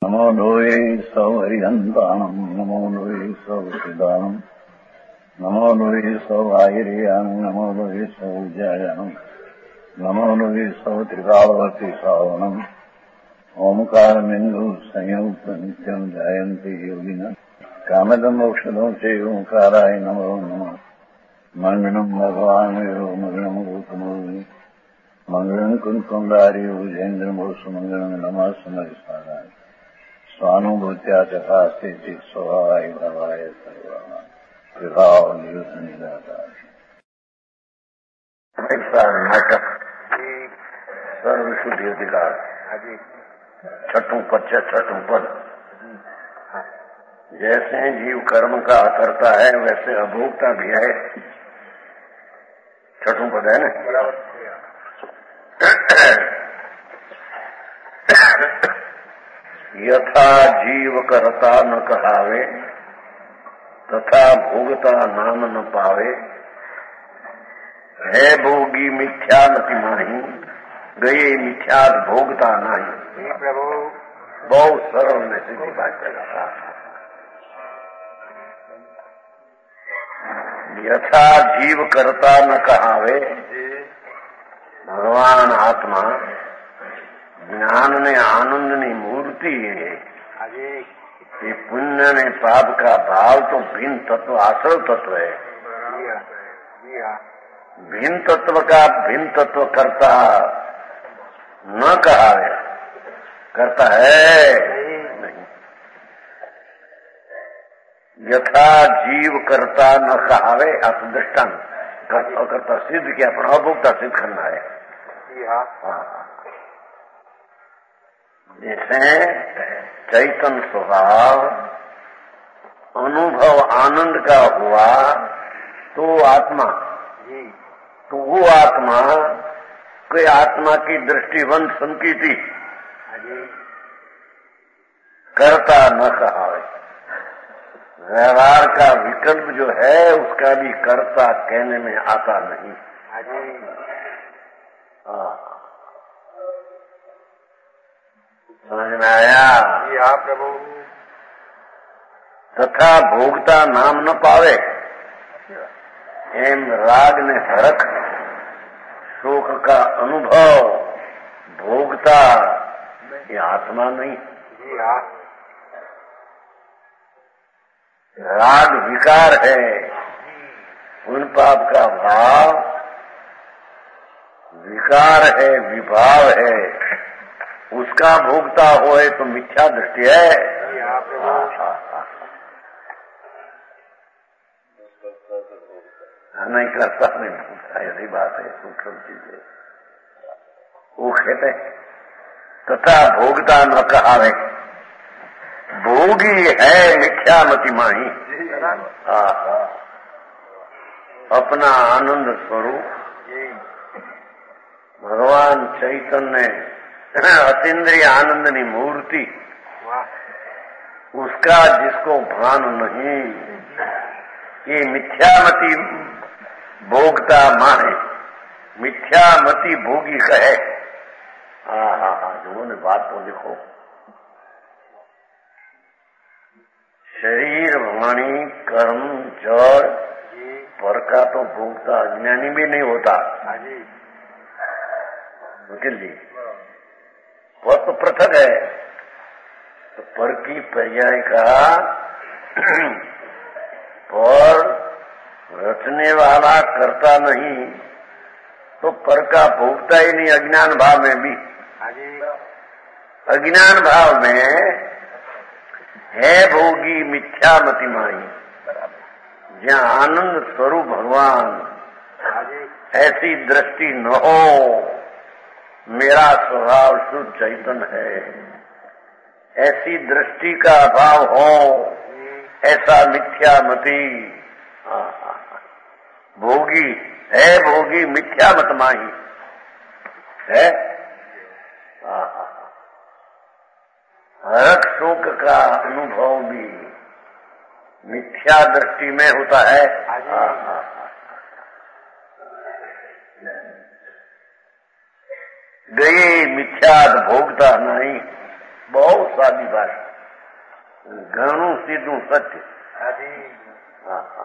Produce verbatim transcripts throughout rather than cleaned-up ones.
नमो लोये सौहरिहन्ताणम् नमो लोये सौहृदानम् नमो लोये सौभागिर्यानम् नमो लोये सौजायानम् नमो लोये सौत्रिकावती सावनम् ओंकारमिन्दु संयुक्त नित्यम् जायन्ति योगिनः कामदम् मोक्षदम् च ओंकाराय नमो नमः मङ्गलम् भगवान् वीरो मङ्गलम् रूपमोहि मङ्गलम् कुन्कुण्डारि भुजेन्द्रमोसु मङ्गलम् नमः समरिसाराय स्वानुभूत्या तथा स्थिति स्वभावाय भवाय सर्वा विभाव नियुक्त निराकार ऐसा नाटक सर्व शुद्धि अधिकार छठों पद छठों पद जैसे जीव कर्म का करता है वैसे अभोक्ता भी है। छठों पद है ना। यथा जीव करता न कहावे तथा भोगता नाम न पावे है भोगी मिथ्या मति माही गए मिथ्या भोगता नहीं। प्रभु बहुत सरल में सीधी बात करता। यथा जीव करता न कहावे भगवान आत्मा ज्ञान ने आनंद ने मूर्ति है। ये पुण्य ने पाप का भाव तो भिन्न तत्व आश्रय तत्व है। भिन्न तत्व का भिन्न तत्व करता न कहा है करता है नहीं। यथा जीव करता न कहावे आप दृष्टान करता करता सिद्ध किया अपना अभोक्ता सिद्ध करना है। हाँ जैसे चैतन्य स्वभाव अनुभव आनंद का हुआ तो आत्मा तो वो आत्मा कोई आत्मा की दृष्टिवंत संकीर्ति करता न कहावे। व्यवहार का विकल्प जो है उसका भी कर्ता कहने में आता नहीं। हाँ समझ में आया? जी हाँ प्रभु। तथा भोगता नाम न पावे एम राग ने हरख शोक का अनुभव भोगता ये आत्मा नहीं। जी हाँ। राग विकार है उन पाप का भाव विकार है विभाव है उसका भोगता होए तो मिथ्या दृष्टि है। नहीं करता नहीं भोगता यही बात है सूक्ष्म चीज है। वो कहते तथा भोगता न कहावे भोगी है मिथ्या मति माही। अपना आनंद स्वरूप भगवान चैतन्य अतीन्द्रिय आनंदनी मूर्ति उसका जिसको भान नहीं ये मिथ्यामति भोगता माने मिथ्यामति भोगी कहे। हाँ हाँ हाँ जो ने बात तो लिखो शरीर वाणी कर्म जड़ पर का तो भोगता अज्ञानी भी नहीं होता। वकील जी वह तो पृथक है तो पर की पर्याय का पर रचने वाला करता नहीं तो पर का भोगता ही नहीं। अज्ञान भाव में भी अज्ञान भाव में है भोगी मिथ्या मति माही जहाँ आनंद स्वरूप भगवान ऐसी दृष्टि न हो मेरा स्वभाव शुद्ध चैतन्य है ऐसी दृष्टि का अभाव हो ऐसा मिथ्या मति भोगी है भोगी मिथ्या मत माही है। हरक शोक का अनुभव भी मिथ्या दृष्टि में होता है। गए मिथ्याद भोगता नहीं बहुत सादी भाषा, घणु सीधू सत्य। हाँ हाँ,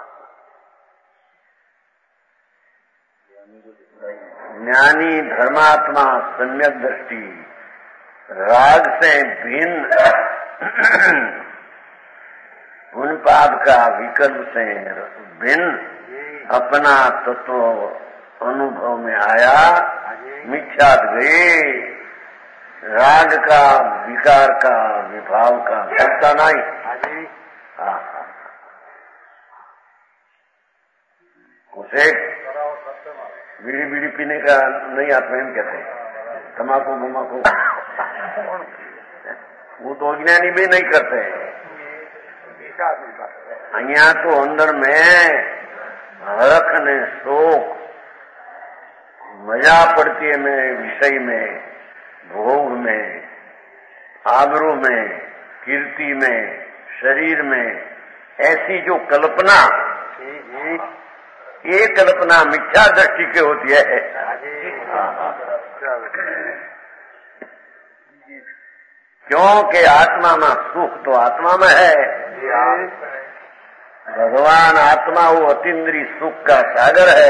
ज्ञानी धर्मात्मा सम्यक दृष्टि, राग से भिन्न उन पाप का विकल्प से भिन्न अपना तत्व अनुभव में आया, मिथ्यात गए, राग का विकार का विभाव का भोगता नहीं। उसे बीड़ी बीड़ी पीने का नहीं आत्महन कहते हैं, तम्बाकू बमाकू वो तो अज्ञानी भी नहीं करते। અહીંયા तो अंदर में हरख ने शोक मजा पड़ती है में विषय में, भोग में, आबरू में, कीर्ति में, शरीर में, ऐसी जो कल्पना, ये कल्पना मिथ्या दृष्टि की होती है। क्योंकि आत्मा में सुख तो आत्मा में है। भगवान आत्मा वो अतीन्द्रिय सुख का सागर है।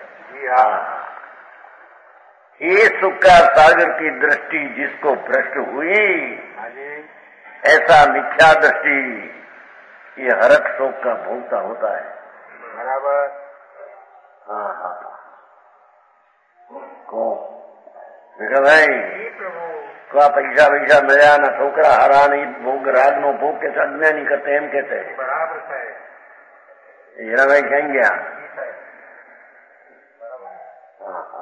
ये सुख का सागर की दृष्टि जिसको भ्रष्ट हुई, ऐसा मिथ्या दृष्टि ये हरक शोक का भोगता होता है। बराबर। हाँ हाँ, को देखा भाई को पैसा पैसा मिला ना छोकरा हरा नहीं भोग राग नो भोग के साधना नहीं करते, एम कहते हैं। बराबर है। हीरा भाई कहेंगे हाँ हाँ,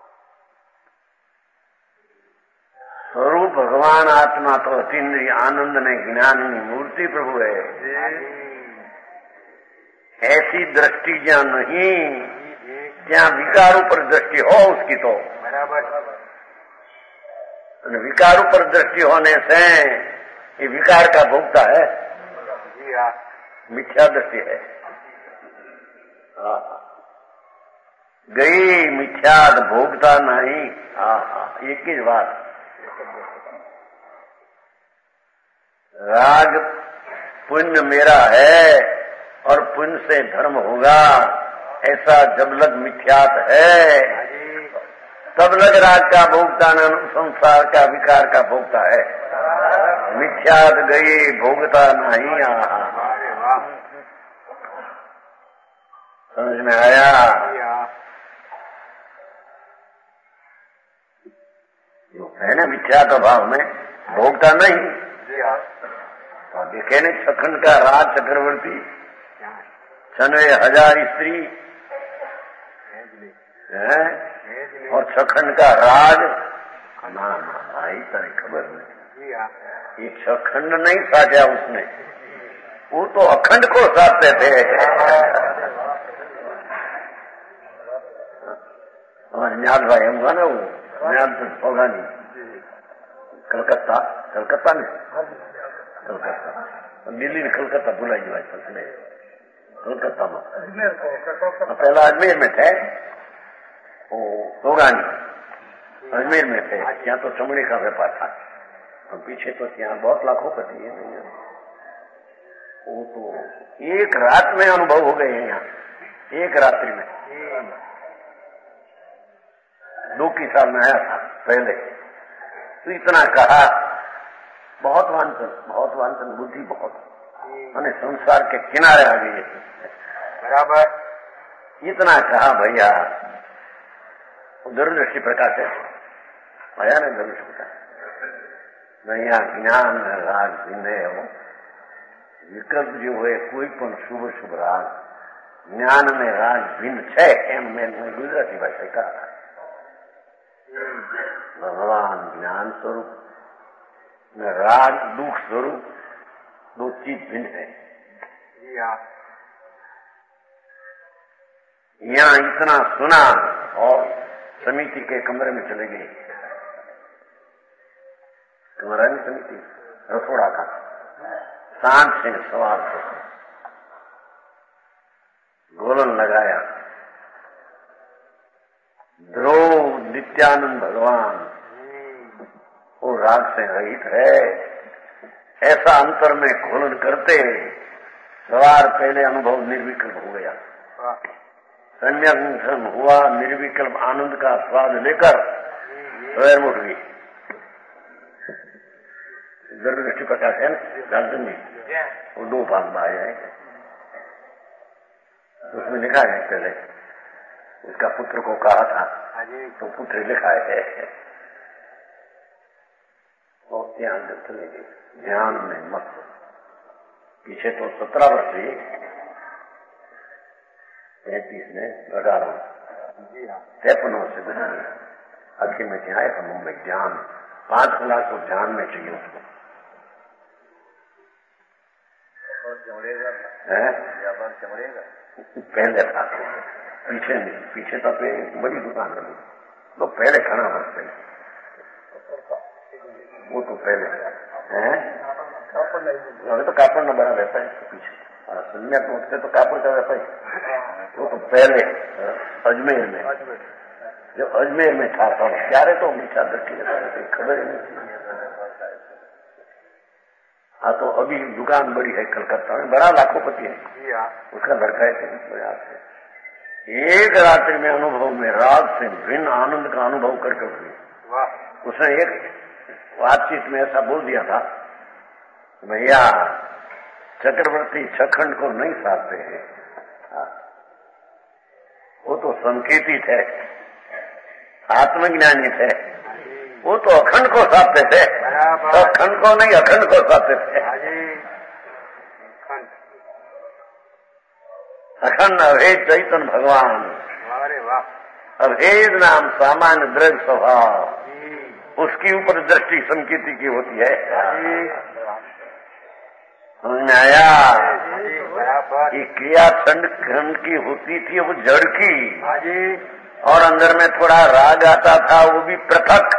स्वरूप भगवान आत्मा तो अतीन्द्रिय आनंद ने ज्ञान की मूर्ति प्रभु है। ऐसी दृष्टि जहाँ नहीं, जहाँ विकारों पर दृष्टि हो उसकी तो बराबर, विकारों पर दृष्टि होने से ये विकार का भोगता है, मिथ्या दृष्टि है। गई मिथ्या भोगता नहीं। एक ही बात, राग पुण्य मेरा है और पुण्य से धर्म होगा, ऐसा जब लग मिथ्यात है तब लग राग का भोगता न संसार का विकार का भोगता है। मिथ्यात गई भोगता नहीं। समझ में आया? है ना, मिथ्यात भाव में भोगता नहीं। देखे ने छखंड का राज चक्रवर्ती, छनवे हजार स्त्री है और छखंड का राज, ना ना भाई तेरी खबर नहीं, ये छखंड नहीं साजा उसने, वो तो अखंड को साधते थे। हमारे न्याल भाई हम ना, वो न्याल तो होगा नहीं, कलकत्ता कलकत्ता में कलकत्ता दिल्ली में कलकत्ता बुलाई भाई फसले कलकत्ता में, पहला अजमेर में थे, वो होगानी अजमेर में थे। यहाँ तो चमड़े का व्यापार था, और पीछे तो यहाँ बहुत लाखों पति है। वो तो एक रात में अनुभव हो गए हैं, यहाँ एक रात्रि में। दो की साल में आया था पहले, तो इतना कहा, बहुत वांछन बहुत वांछन बुद्धि बहुत, मैंने संसार के किनारे आ गई बराबर। इतना कहा भैया, दूरदृष्टि प्रकाश है आया ना, दूरदृष्टि प्रकाश भैया ज्ञान राग भिन्न हो, विकल्प जो है कोई पण शुभ शुभ राग, ज्ञान में राग भिन्न है। एम मैं गुजराती भाषा कहा, भगवान ज्ञान स्वरूप में राग दुख स्वरूप दो चीज भिन्न है। यहाँ इतना सुना और समिति के कमरे में चले गए। कमरा में समिति रसोड़ा का, सांझ से सवार को गोलन लगाया, ध्रुव नित्यानंद भगवान वो राग से रहित है, ऐसा अंतर में घोलन करते सवार पहले अनुभव निर्विकल्प हो गया। सम्यक हुआ, निर्विकल्प आनंद का स्वाद लेकर स्वयं उठ गई। दृष्टि प्रकाश है जानते नहीं, वो दो भाग में आया है। उसमें लिखा है पहले उसका पुत्र को कहा था, तो पुत्र लिखा है और ध्यान चले ध्यान में मत। पीछे तो सत्रह वर्ष हुई, पैंतीस में अठारह तिरपन वर्ष से आखिर में क्या है मुंबई ध्यान पांच लाख को ध्यान में चाहिए उसको। पहले था पीछे नहीं, पीछे तो बड़ी दुकान है तो पहले खाना बस गई, वो तो पहले है तो कापड़ न बना रहता है पीछे संज्ञा तो उठते तो कापड़ का रहता है, वो तो पहले अजमेर में, जो अजमेर में था तब क्यारे तो मीठा दृष्टि खबर ही नहीं। हाँ तो अभी दुकान बड़ी है कलकत्ता में, बड़ा लाखोपति है, उसका लड़का है। एक रात्रि में अनुभव में राग से भिन्न आनंद का अनुभव करके हुई। उसने एक बातचीत में ऐसा बोल दिया था, भैया चक्रवर्ती छखंड को नहीं साधते हैं, वो तो संकेतित है, आत्मज्ञानी थे, वो तो अखंड को साधते थे, तो अखंड को नहीं अखंड को साधते थे। अखंड अभेद चैतन्य भगवान, अभेद नाम सामान्य द्रव्य स्वभाव, उसकी ऊपर दृष्टि संकेती की होती है। आया ये क्रिया खंड खंड की होती थी वो जड़ की, और अंदर में थोड़ा राग आता था वो भी पृथक।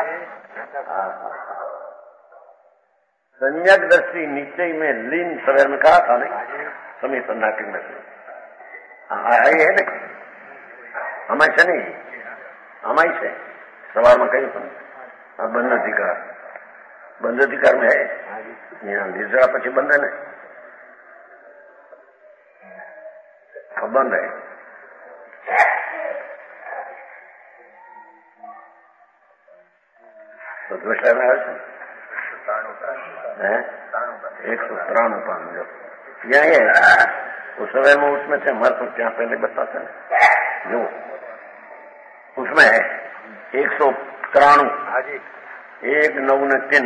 संज्ञक दृष्टि नीचे में लीन सवेर में कहा था नहीं समय सन्नाटक में से आई है ना, हमारे से नहीं हमारी से सवार में कही तुम बंध अधिकार बंध अधिकार में है यहाँ लीजड़ा पची बंधन है बंद है। तो दूसरा में है एक सौ तिरानवे पान जो यही है उस समय में उसमें से हमारे को क्या पहले बताते हैं जो उसमें है एक सौ तिरानवे एक नौ न तीन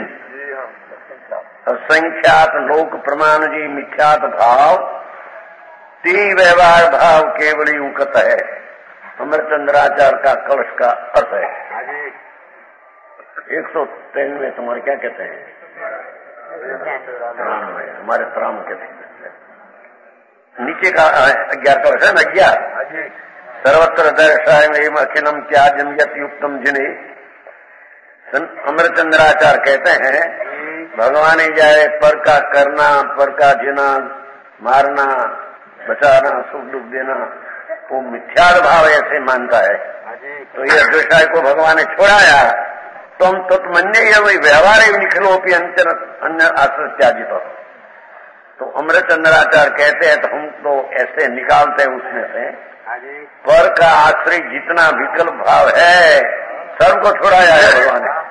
असंख्यात लोक प्रमाण जी मिथ्यात भाव ती व्यवहार भाव केवल ही उकत है। अमरचंद्राचार्य का कलश का अर्थ है। एक सौ तिरानवे तुम्हारे क्या कहते हैं तिरानवे हमारे त्राम कहते हैं। नीचे का अज्ञात कलश है ना अज्ञात सर्वत्र दर्शाए अखिलम क्या जमयत युक्तम जिन्हें अमरचंद्राचार्य कहते हैं भगवान ही जाए पर का करना पर का जीना मारना बचाना सुख दुख देना वो मिथ्यार भाव ऐसे मानता है। तो ये दृष्टाय को भगवान ने छोड़ाया तो हम तत्मन्य ये वही व्यवहार निखिलो भी अंचन अन्य आश्रय त्याजित हो। तो अमरचंद्राचार्य कहते हैं तो हम तो ऐसे निकालते हैं उसमें से पर का आश्रय जितना विकल्प भाव है सबको छोड़ाया है भगवान ने।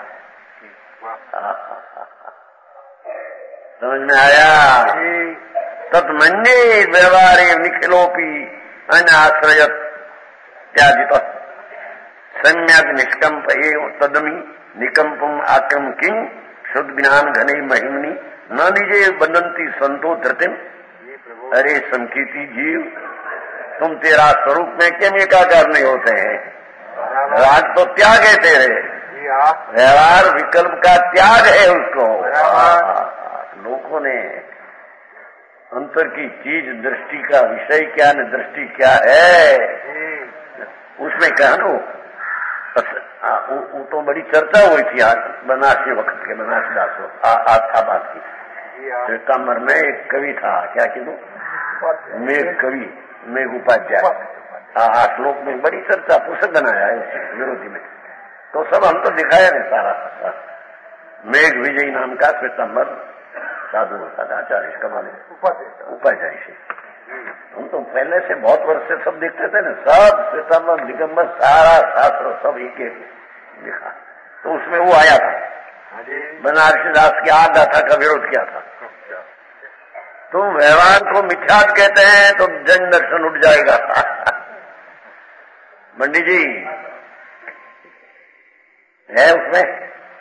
समझ में आया तत्मन्ये व्यवहारे निखिलोपी अन्य आश्रय त्याजित सम्यक निष्कंप एवं तदमी निकंपम आक्रम किंग शुद्ध ज्ञान घने महिमनी न निजे बंदंती संतो धृतिम। अरे संकीर्ति जीव तुम तेरा स्वरूप में क्यों एकाकार नहीं होते हैं? राग तो त्याग है तेरे, व्यवहार विकल्प का त्याग है उसको। लोगों ने अंतर की चीज दृष्टि का विषय क्या न दृष्टि क्या है उसमें कहा नो वो तो बड़ी चर्चा हुई थी आज बनारसी वक्त के बनारसी दासों आबाद की श्वेतांबर में एक कवि था क्या किलो मेघ कवि मेघ उपाध्याय श्लोक में बड़ी चर्चा पुस्तक बनाया है विरोधी में। तो सब हम तो दिखाया नहीं सारा मेघ विजयी नाम का श्वेतांबर साधु होता था, आचार्य का माने उपाध्याय से। हम तो पहले से बहुत वर्ष से सब देखते थे ना, सब श्वेतांबर दिगंबर सारा शास्त्र सब एक एक लिखा, तो उसमें वो आया था, बनारसी दास की आठ गाथा का विरोध किया था। तुम व्यवहार को मिथ्यात कहते हैं तो जन दर्शन उठ जाएगा। पंडित जी है उसमें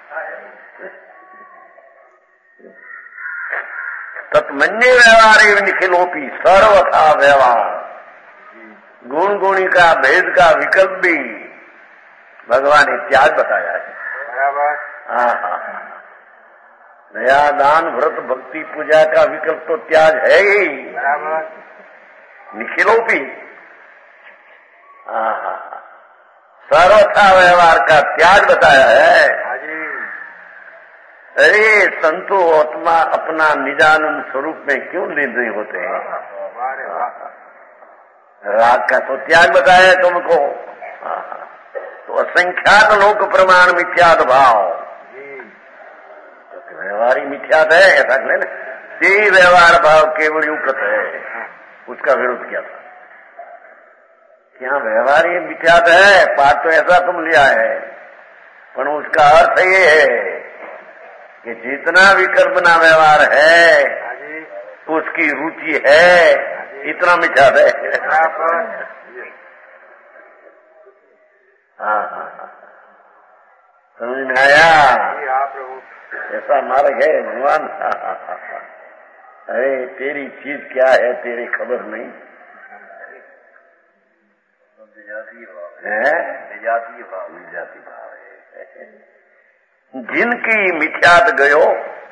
तत्मन्य व्यवहार निखिलोपी सर्वथा व्यवहार, गुण गुणी का भेद का विकल्प भी भगवान ने त्याग बताया है। हाँ हाँ, दया दान व्रत भक्ति पूजा का विकल्प तो त्याग है ही, निखिलोपी। हाँ हाँ, सर्वथा व्यवहार का त्याग बताया है। अरे संतो आत्मा अपना निजानंद स्वरूप में क्यों लीन नहीं होते हैं? राग का तो त्याग बताया तुमको। तो असंख्यात लोक प्रमाण मिथ्यात भाव, तो व्यवहार ही मिथ्यात है ऐसा ना, ते व्यवहार भाव केवल युक्त है, उसका विरोध किया था। क्या व्यवहार ये मिथ्यात है? पाठ तो ऐसा तुम लिया है, पर उसका अर्थ ये है कि जितना विकल्पना व्यवहार है उसकी रुचि है, इतना मिथ्यात है। हाँ हाँ हाँ, समझ में आया? ऐसा मार्ग है भगवान। अरे तेरी चीज क्या है तेरी खबर नहीं है, विजाती भाव, विजाती भाव है। जिनकी मिथ्यात गयो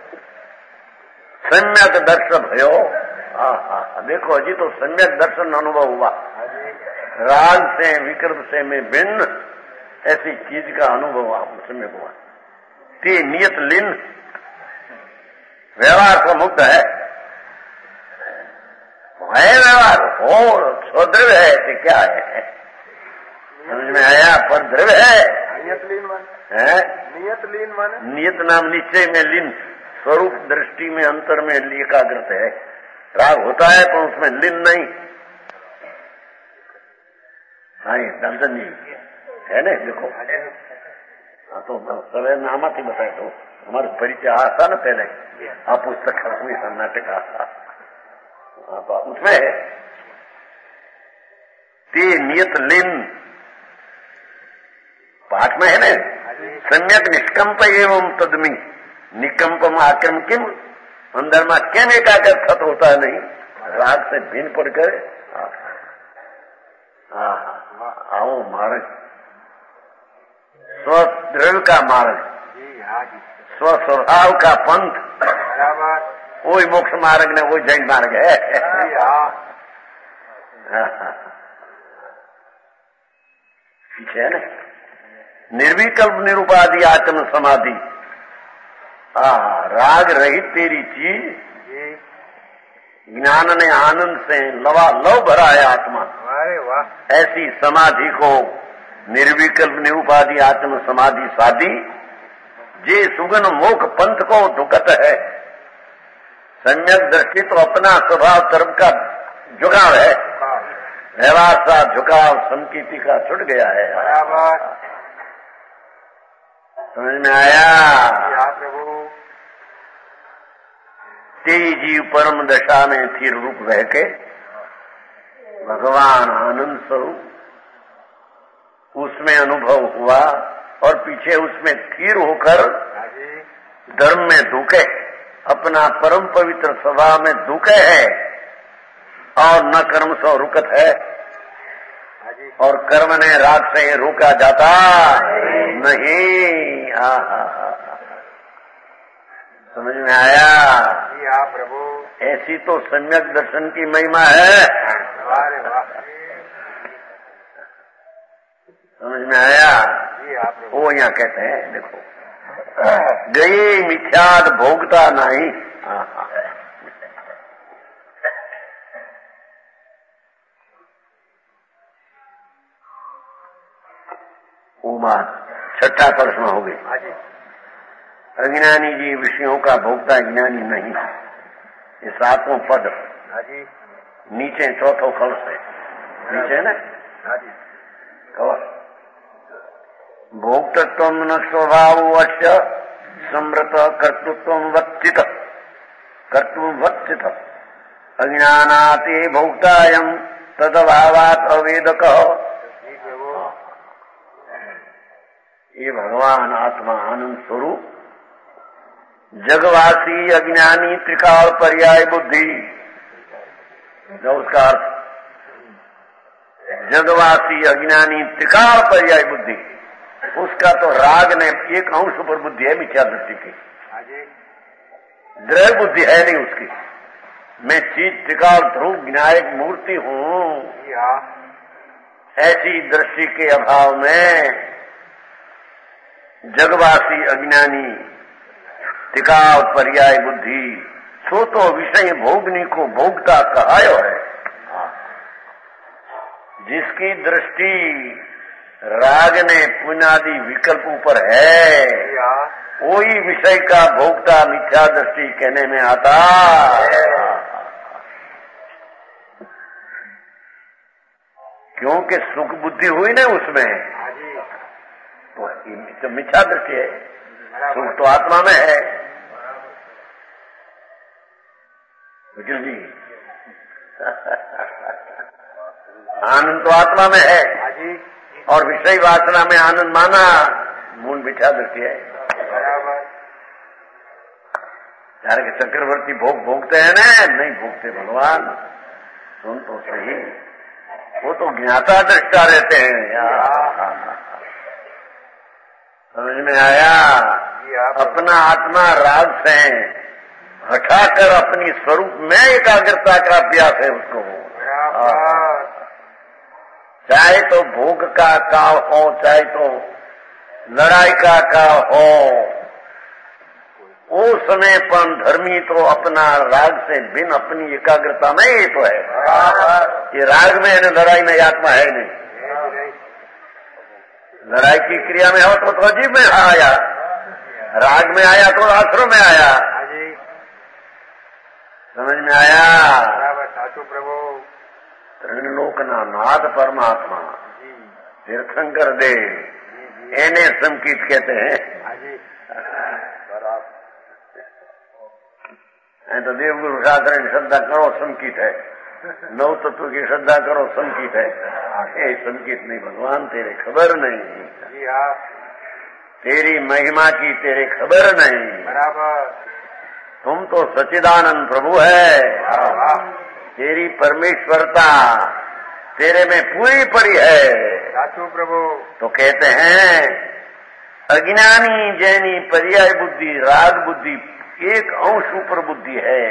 सम्यक दर्शन भयो। हाँ हाँ, देखो अजी तो सम्यक दर्शन अनुभव हुआ, राग से विकल्प से में भिन्न ऐसी चीज का अनुभव सम्यक हुआ। ते नियत लीन व्यवहार को मुक्त है, है व्यवहार हो स्वद्रव्य है कि क्या है? समझ में आया? पर द्रव्य है, नियत लीन मन है, नियत लीन मन, नियत नाम निश्चय में लीन, स्वरूप दृष्टि में अंतर में एकाग्रत है। राग होता है पर उसमें लीन नहीं। हाँ दर्शन जी है ना, देखो हाँ तो सवे नामा थी बताए तो हमारे परिचय आता ना पहले, आप पुस्तक खत्म नाटक आता तो उसमें ते नियत लीन पाठ में है ना, सम्यक निष्कंप एवं तदमी निकंपम आक्रम किम, अंदर में केम एकाग्र सत होता नहीं, राग से भिन्न पड़कर। आओ मार्ग स्वद्रव्य का मार्ग, स्वस्वभाव का पंथ, वही मोक्ष मार्ग ने वही जैन मार्ग है। पीछे है ना निर्विकल्प निरुपाधि आत्म समाधि। आ राग रहित तेरी चीज, ज्ञान ने आनंद से लवा लव भरा है आत्मा। अरे वाह, ऐसी समाधि को निर्विकल्प निरुपाधि आत्म समाधि साधी, जे सुगन मोख पंथ को दुखत है। सम्यक दृष्टि तो अपना स्वभाव तरफ का झुकाव है, व्यवहार का झुकाव संकीर्ति का छुट गया है। समझ में आया? प्रभु तेरी जीव परम दशा में थी रूप रह के भगवान आनंद स्वरूप उसमें अनुभव हुआ, और पीछे उसमें स्थिर होकर धर्म में धुके, अपना परम पवित्र स्वभाव में धुके है, और न कर्म सो रुकत है, और कर्म ने राग से रोका जाता नहीं। आ, आ, आ, समझ में आया? प्रभु ऐसी तो सम्यक दर्शन की महिमा है। समझ में आया? वो यहाँ कहते हैं देखो, गई मिथ्याद भोगता नहीं। उमा छठा प्रश्न हो गई। अज्ञानी जी विषयों का भोगता, ज्ञानी नहीं। ये सातों पद नीचे चौथो कलश है, नीचे ना कलश। भोक्तत्व न स्वभाव अश्य समृत कर्तृत्व वच्चित कर्तृवच्चित अज्ञानाति भोक्तायम तदभावात् अवेदक। ये भगवान आत्मा आनंद स्वरूप जगवासी अज्ञानी त्रिकाल पर्याय बुद्धि, जो उसका अर्थ जगवासी अज्ञानी त्रिकाल पर्याय बुद्धि, उसका तो राग ने एक अंश पर बुद्धि है मिथ्या दृष्टि की, द्रव्य बुद्धि है नहीं उसकी। मैं चीज त्रिकाल ध्रुव विनायक मूर्ति हूँ, ऐसी दृष्टि के अभाव में जगवासी अज्ञानी त्रिकाल पर्याय बुद्धि, सो तो विषय भोगनी को भोगता कहायो है। जिसकी दृष्टि राग ने पुनादि विकल्प ऊपर है, वही विषय का भोगता मिथ्या दृष्टि कहने में आता है। क्योंकि सुख बुद्धि हुई ना उसमें, तो मिथ्या दृष्टि है। सुख तो आत्मा में है वकील जी, आनंद तो आत्मा में है, और विषय वासना में आनंद माना मूल मिथ्या दृष्टि है। यार के चक्रवर्ती भोग भोगते हैं ना, नहीं भोगते भगवान, सुन तो सही, वो तो ज्ञाता दृष्टा रहते हैं यार। समझ में आया? अपना आत्मा राग से हटाकर अपनी स्वरूप में एकाग्रता का अभ्यास है उसको। चाहे तो भोग का काल हो, चाहे तो लड़ाई का काल हो, वो समय पर धर्मी तो अपना राग से बिन अपनी एकाग्रता में ही तो है। ये राग में है, लड़ाई में आत्मा है नहीं। लड़ाई की क्रिया में हो तो, तो अजीब में आया, राग में आया तो आश्रम में आया। समझ में आया? साचो प्रभु त्रिलोकना नाथ परमात्मा तीर्थंकर देव, एने संकीत कहते हैं। तो देवगुरु शास्त्र की श्रद्धा करो संकीत है, नौ तत्व की श्रद्धा करो संकीत है। ये संकीत नहीं भगवान, तेरे खबर नहीं, तेरी महिमा की तेरे खबर नहीं। बराबर, तुम तो सच्चिदानंद प्रभु है, तेरी परमेश्वरता तेरे में पूरी पड़ी है। साचो प्रभु तो कहते हैं अज्ञानी जैनी पर्याय बुद्धि राग बुद्धि एक अंश ऊपर बुद्धि है,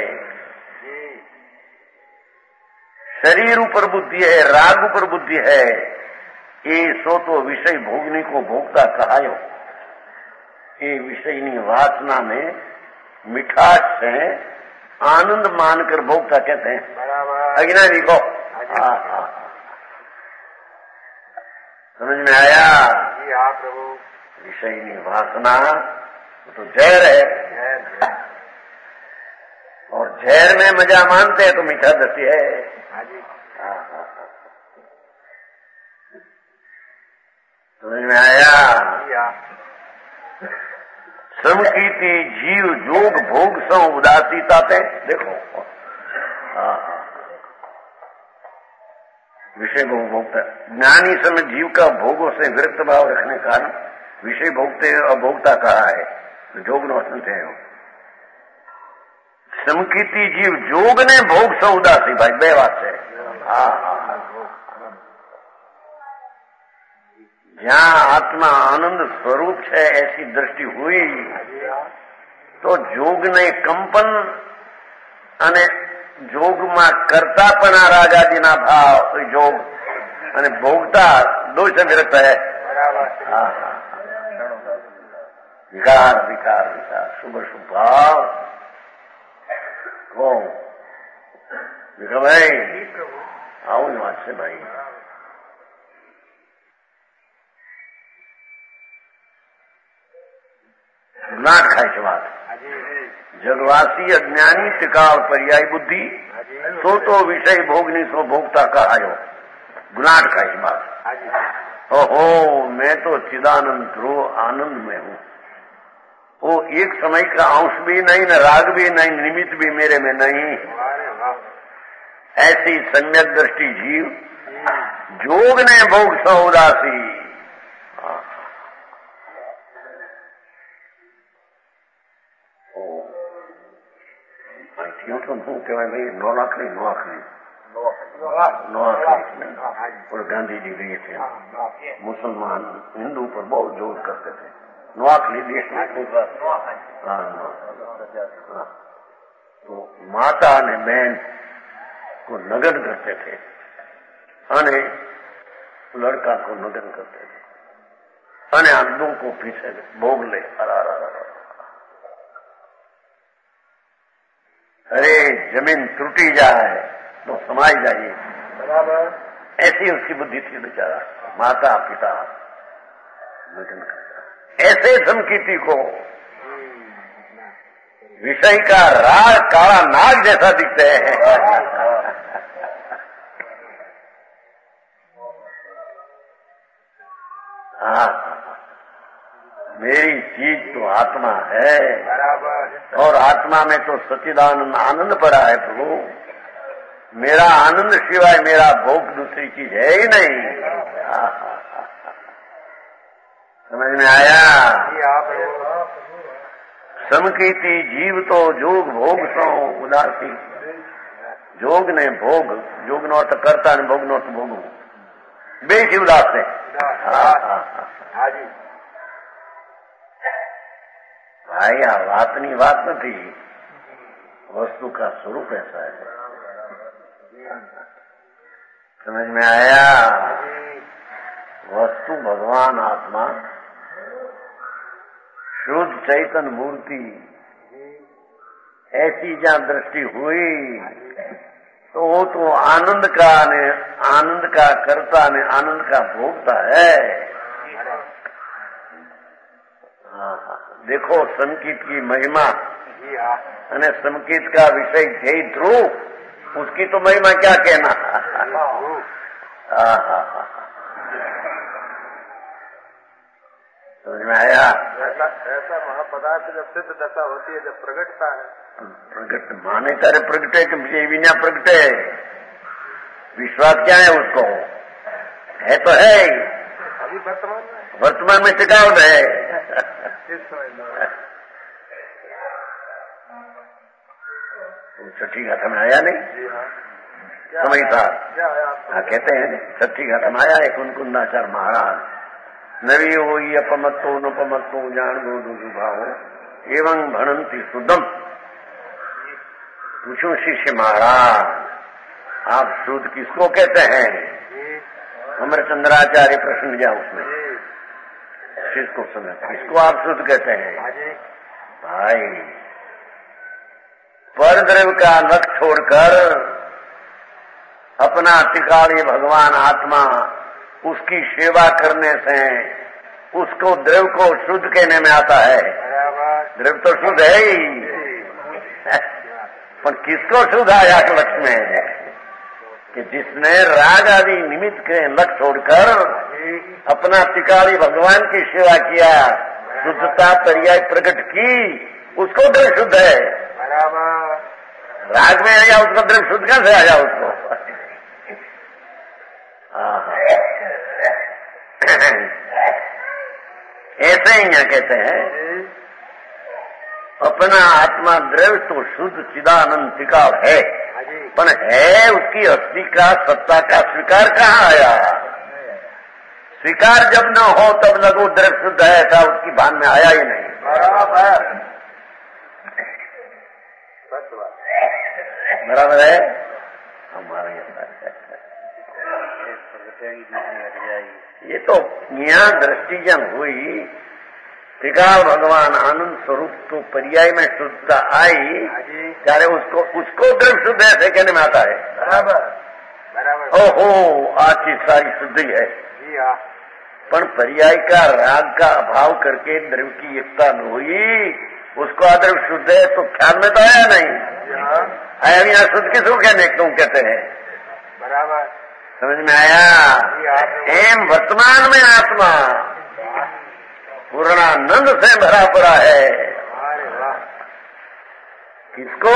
शरीर ऊपर बुद्धि है, राग ऊपर बुद्धि है। ये सो तो विषय भोगने को भोगता कहायो। ये विषयनी वासना में मिठास से आनंद मानकर भोगता कहते हैं अज्ञानी को। समझ में आया? जी हाँ प्रभु। विषयनी वासना तो जहर है, और जहर में मजा मानते हैं तो मीठा दृष्टि है। समझ में आया? समकीति जीव जोग भोग सौ उदासीता पे देखो, विषय भोग भोगता ज्ञानी समय जीव का भोगों से विरक्त भाव रखने का कारण विषय भोगते और भोगता कहा है, जोग नौसन थे। समकीति जीव जोग ने भोग सौ उदासी, भाई बे बात है। जहाँ आत्मा आनंद स्वरूप है ऐसी दृष्टि हुई तो जोग ने कंपन અને જોગમાં કરતાપણા રાજાજીના ભાવ જોગ અને ભોગતા દોષ વિરક્ત है। विकार विकार विकार शुभ शुभ भाव को विक्रम भाई आओ नवाज से भाई नाट खाई છે વાત जगवासी अज्ञानी टिकाव पर्याय बुद्धि, सो तो विषय भोगनी सो भोगता कहायो। गुनाट का ही बात। ओहो, मैं तो चिदानंद ध्रुव आनंद में हूँ। वो एक समय का अंश भी नहीं, न राग भी नहीं, निमित्त भी मेरे में नहीं। ऐसी सम्यक दृष्टि जीव जोग ने भोग सो उदासी। શું કહેવાય ભાઈ? નો લાખની નો આખની નો आखिरी। और गांधी जी गए थे, मुसलमान हिंदू पर बहुत जोर करते थे। नोआखली देश में तो माता ने बहन को नगन करते थे, अने लड़का को नगन करते थे, अने आदमों को पीछे भोग ले। अरे जमीन त्रुटी जाए तो समाज जाइए, बराबर। ऐसी उसकी बुद्धि थी बेचारा। माता पिता नगन करता। ऐसे धमकीती को विषय का राग काला नाग जैसा दिखते हैं। मेरी चीज तो आत्मा है, बराबर। और आत्मा में तो सच्चिदानंद आनंद पड़ा है प्रभु। मेरा आनंद सिवाय मेरा भोग दूसरी चीज है ही नहीं। समझ में आया? समकीती जीव तो जोग भोग सो उदासी। जोग ने भोग, जोग नो अर्थ करता ने भोग नो अर्थ भोग बेची उदास है। भाई आ वातनी बात नहीं, वस्तु का स्वरूप ऐसा है। समझ में आया? वस्तु भगवान आत्मा शुद्ध चैतन्य मूर्ति, ऐसी जहां दृष्टि हुई तो वो तो आनंद का ने आनंद का करता ने आनंद का भोगता है। देखो संगीत की महिमा, अने संगीत का विषय जय ध्रुव, उसकी तो महिमा क्या कहना। समझ में आया? ऐसा ऐसा महापदार्थ जब सिद्ध दशा होती है, जब प्रगटता है, प्रगट माने तारे प्रगटे कि बिना प्रगटे विश्वास क्या है उसको? है तो है अभी वर्तमान में वर्तमान में टिकाव है। छठी घाटा में आया नहीं? समझ था हाँ, कहते हैं छठी घाटा में आया है कुनकुंदाचार्य महाराज। नवी हो अपमत्तो नपमत्तो जान गो दुभाव एवं भणंती सुदम। पूछो शिष्य महाराज, आप शुद्ध किसको कहते हैं? अमरचंद्राचार्य प्रश्न किया उसने। किसको सुना? किसको आप शुद्ध कहते हैं? भाई परद्रव्य का लक छोड़कर अपना टिकाली भगवान आत्मा, उसकी सेवा करने से उसको द्रव्य को शुद्ध कहने में आता है। द्रव्य तो शुद्ध है ही, पर किसको शुद्ध आया लक्ष्य में? कि जिसने राग आदि निमित्त के लक छोड़कर अपना टिकाली भगवान की सेवा किया, शुद्धता पर्याय प्रकट की, उसको द्रव्य शुद्ध है। राग में आया उसको द्रव्य शुद्ध कैसे आया उसको? ऐसे ही यहाँ कहते हैं अपना आत्मा द्रव्य तो शुद्ध चिदानंद टिकाव है, पर है उसकी अस्थि का सत्ता का स्वीकार कहाँ आया? स्वीकार जब न हो तब लगो द्रव्य शुद्ध है, था उसकी भान में आया ही नहीं। बराबर है हमारे ये तो यहाँ दृष्टि जब हुई टिकाव भगवान आनंद स्वरूप तो पर्याय में शुद्धता आई, चाहे उसको उसको द्रव्य शुद्ध ऐसे कहने में आता है। बराबर बराबर। ओहो आज की सारी शुद्धि है, पर पर्याय का राग का अभाव करके द्रव्य की एकता न हुई, उसको अदृक शुद्ध है तो ख्याल में तो आया नहीं। आया भी शुद्ध किसको कहने क्यों कहते हैं? बराबर समझ में आया? एम वर्तमान में आत्मा पूर्णानंद से भरा पड़ा है। किसको?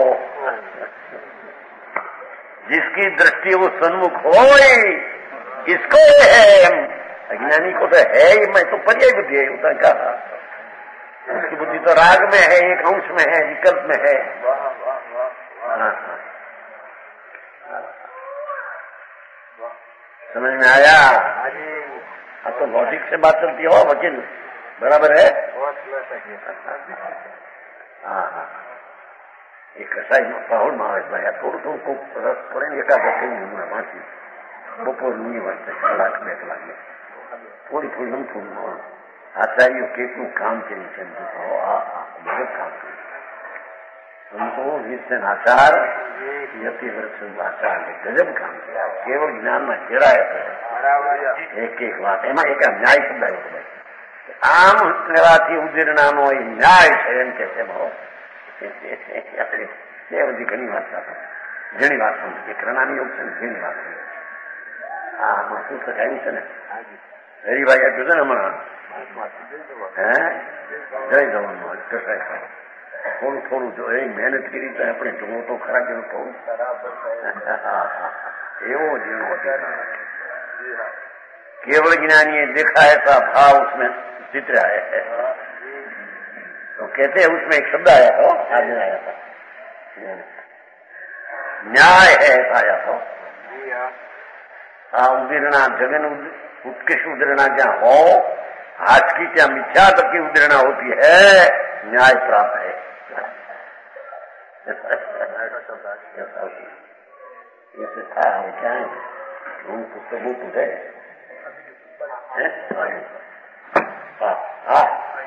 जिसकी दृष्टि वो सन्मुख हो, इसको है। अज्ञानी को तो है ही, मैं तो पर्याय बुद्धि है उतना कहा। उसकी बुद्धि तो राग में है, एक अंश में है, विकल्प में है। समझ में आया? अब तो लॉजिक से बात चलती हो वकील, बराबर है? हाँ हाँ ये कसाई पाहुल मावे भाया थोडું થોડું કોક રસ પડે ને એકાદ થઈ હમણાં વાંચી બપોર નહીં વાંચે કલાક બે કલાક થોડી થોડી હું થોડું આચાર્યો કેટલું કામ કર્યું છે બહુ કામ કર્યું हमको विषय आचार यति वर्ष आचार गजब काम किया। केवल ज्ञान में घेरा है एक एक बात एम एक न्याय शब्द આવ્યો આમ લેવાથી ઉદીરણાનો ન્યાય છે એમ કે છે ભાવ એ બધી ઘણી વાત ઘણી વાત સમજી કરણાની योग છે ઘણી વાત હા આમાં શું શકાયું છે ને હરિભાઈ આપ્યું છે ને હમણાં હે જય જવાનમાં કસાય થોડું થોડું જો એ મહેનત કરી તો આપણે જોવો તો ખરા કે થોડું એવો जीवन केवल ज्ञानी देखा ऐसा भाव उसमें चित्र आया है। तो कहते हैं उसमें एक शब्द आया था, आगे आया था न्याय है ऐसा आया था। हाँ उदीरणा जगन उत्कृष्ट उदीरणा जहाँ हो आज की क्या मिथ्या तक की उदीरणा होती है न्याय प्राप्त है। ऐसे था क्या है उन पुस्तकों को है हाँ हाँ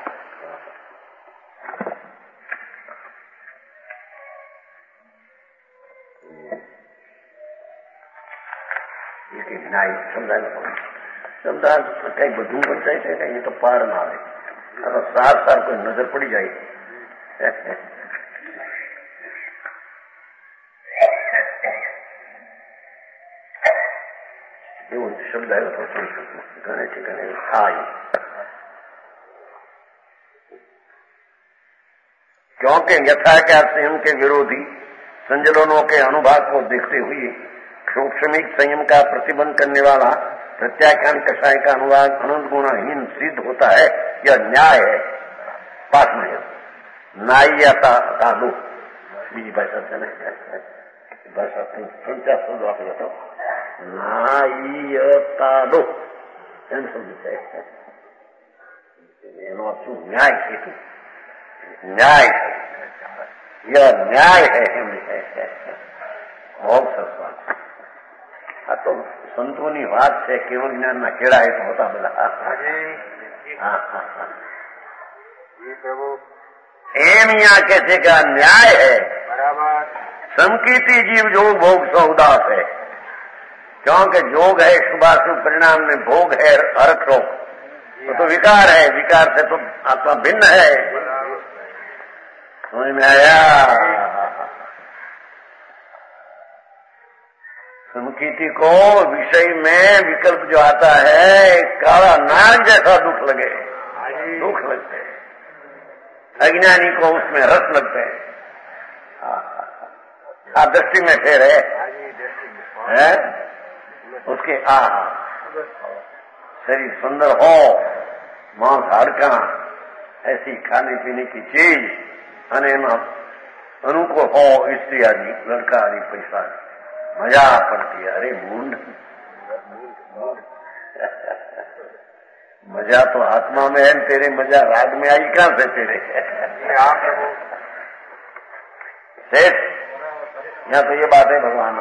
न्याय समझाए समझा कई बधु पंचायत है कहीं तो पार ना आए तो सात साल कोई नजर पड़ी जाए शब्द है तो घने ठिकाने आई क्योंकि यथाकार संयम के विरोधी संजलनों के अनुभाग को देखते हुए सूक्ष्मिक संयम का प्रतिबंध करने वाला प्रत्याख्यान कषाय का अनुवाद अनंत गुणाहीन सिद्ध होता है। यह न्याय है। पास में न्यायता का दुख बीजी भाषा से भाषा संचार शब्द आप बताओ न्यायता दुख એમ સમજી છે એનો અર્થ શું? ન્યાય છે ન્યાય यह न्याय है बहुत सस्ता આ તો સંતોની વાત છે કેવળ જ્ઞાનના કેળા એ તો હોતા બધા એમ यहाँ કે છે કે આ ન્યાય है समकीर्ति जीव जो भोग सो उदास है क्योंकि जोग है शुभाशुभ परिणाम में भोग है हरक रोग तो, तो विकार है विकार से तो आत्मा भिन्न है। समझ में आया? समकीर्ति को विषय में विकल्प जो आता है काला नाग जैसा दुख लगे दुख लगते हैं अज्ञानी को उसमें रस लगते हैं। आप दृष्टि में फेर है, है? उसके आ शरीर सुंदर हो मांस हाड़का ऐसी खाने पीने की चीज અને એમાં અનુકૂળ हो स्त्री आदि लड़का आदि पैसा मजा पड़ती है। अरे मूंड मजा तो आत्मा में है तेरे मजा राग में आई कहां से तेरे सेठ यहाँ तो ये बात है भगवान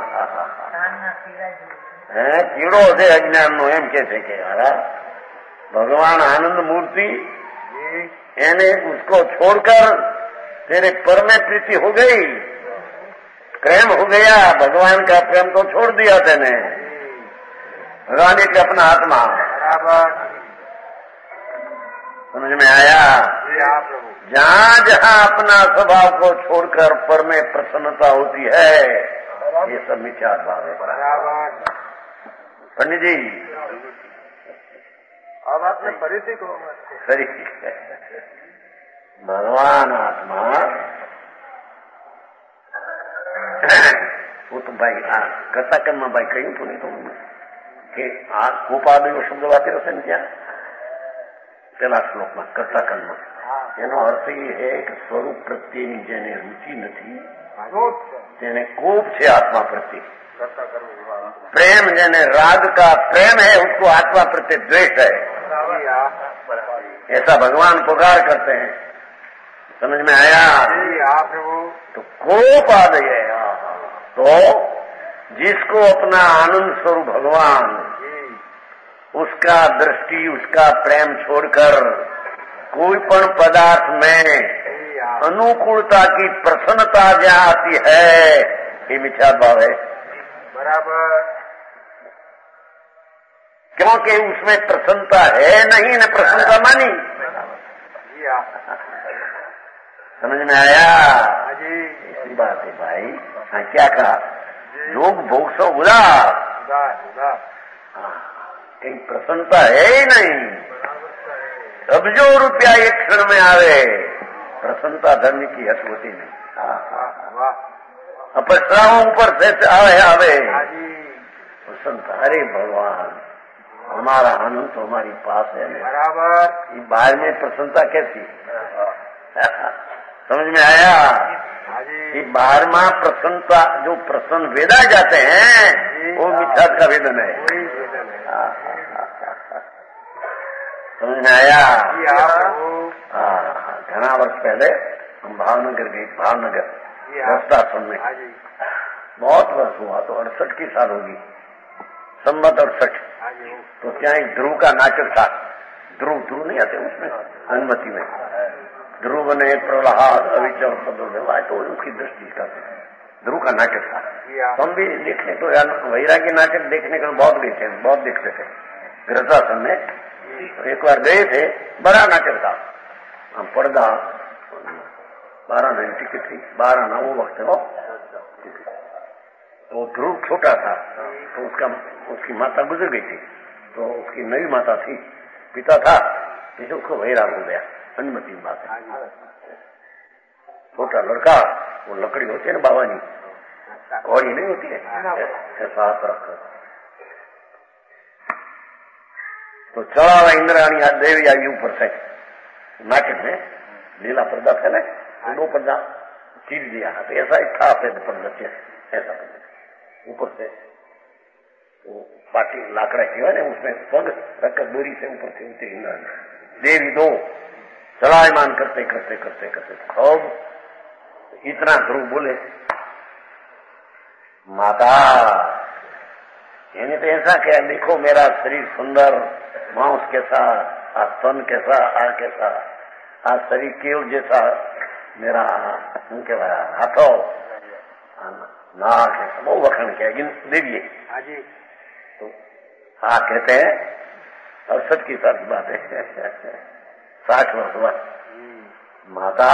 है कीड़ो से अज्ञान नो एम कैसे के भगवान आनंद मूर्ति यानी उसको छोड़कर तेरे पर में प्रीति हो गई प्रेम हो गया भगवान का प्रेम तो छोड़ दिया तेने भगवान एक अपना आत्मा समझ में आया? जहाँ जहाँ अपना स्वभाव को छोड़कर पर में प्रसन्नता होती है, ये सब मिथ्या भाव है। पंडित जी अब आपने परिधि को सही भगवान आत्मा वो तो भाई कर्ता कर्म भाई कहीं तो नहीं तो કે આ કોપાદયો શબ્દ વાપર્યો છે ને ત્યાં પેલા શ્લોકમાં કર્તા કર્મ એનો અર્થ એ છે કે સ્વરૂપ પ્રત્યેની જેને રુચિ નથી તેને કોપ છે આત્मा प्रति, प्रेम જેને राग का प्रेम है उसको आत्मा प्रति द्वेष है, ऐसा भगवान पुकार करते हैं। समझ में आया? तो कोप आ गई है तो जिसको अपना आनंद स्वरूप भगवान उसका दृष्टि उसका प्रेम छोड़कर कोई पण पदार्थ में अनुकूलता की प्रसन्नता जहाँ आती है ये मिथ्या भाव है। बराबर। क्योंकि उसमें प्रसन्नता है नहीं न प्रसन्नता मानी। समझ में आया? ऐसी बात है भाई। हाँ क्या कहा? योग भोग सो उदास, कहीं प्रसन्नता है ही नहीं। अब जो रुपया एक क्षण में आवे प्रसन्नता धर्म की हट होती नहीं। अपस्त्राओं ऊपर से आवे आवे प्रसन्नता। अरे भगवान हमारा आनंद तो हमारी पास है बराबर। ये बाहर में प्रसन्नता कैसी? समझ में आया? ये बाहर में प्रसन्नता जो प्रसन्न वेदा जाते हैं वो मिथ्या का वेदन है। समझ में आया? घना वर्ष पहले हम भावनगर गए, भावनगर रस्ताश्रम में बहुत वर्ष हुआ तो अड़सठ की साल होगी, संबत अड़सठ। तो क्या एक ध्रुव का नाटक था। ध्रुव ध्रुव नहीं आते उसमें अनुमति में ध्रुव ने प्रहलाद अविचल सदोदेवा तो उसकी दृष्टि का ध्रुव का नाटक था। तो हम भी देखने तो वैरागी नाटक देखने के बहुत गए थे, बहुत देखते थे गृहस्थाश्रम में। तो एक बार गए थे, बड़ा नाटक था। हम पर्दा बारह दिन टिकट थी, बारह ना वो वक्त हो। तो ध्रुव छोटा था तो उसका उसकी माता गुजर गई थी, तो उसकी नई माता थी, पिता था, जिसे उसको वैराग हो गया। अनुमति बात है। छोटा लड़का वो लकड़ी होती है ना बाबानी, कौड़ी नहीं होती है, ऐसा हाथ रखकर तो चढ़ा हुआ इंद्राणी देवी आई ऊपर से नाटक में लीला पर्दा फैले तो दो पर्दा चीर दिया तो ऐसा ही था पर्दा ऐसा ऊपर से वो पाटी लाकड़ा की है ना उसमें पग रखकर दूरी से ऊपर से उतरी इंद्राणी देवी दो चलायमान करते करते करते करते खूब इतना ध्रुव बोले माता यानी तो ऐसा क्या देखो मेरा शरीर सुंदर मांस कैसा, आ स्तन कैसा, आ कैसा, आ शरीर केव जैसा मेरा उनके हाथों नाक है वो वखण क्या देवी है। तो हाँ कहते हैं अड़सठ की साथ बात है, साठ वर्ष हुआ। माता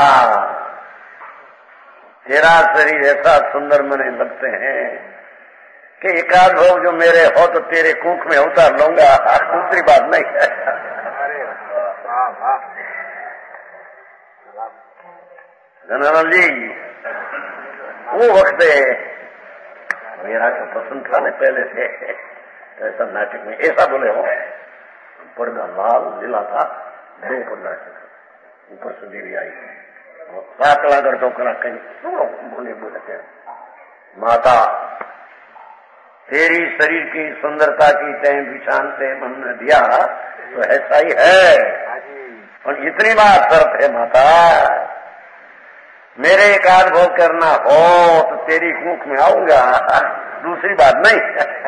तेरा शरीर ऐसा सुंदर मने लगते हैं कि एकाध भोग जो मेरे हो तो तेरे कुख में उतार लूंगा, दूसरी बात नहीं है। जनार्दन जी वो वक्त मेरा तो पसंद था न पहले से ऐसा नाटक में ऐसा बोले हो पर्दा लाल लीला था ध्रुव पर नाटक ऊपर से देवी आई सात लागर तो करा कहीं बोले बोले माता तेरी शरीर की सुंदरता की तय विशान से हमने दिया तो ऐसा ही है, और इतनी बात शर्त है माता मेरे एकाध भोग करना हो तो तेरी कुख में आऊंगा, दूसरी बात नहीं।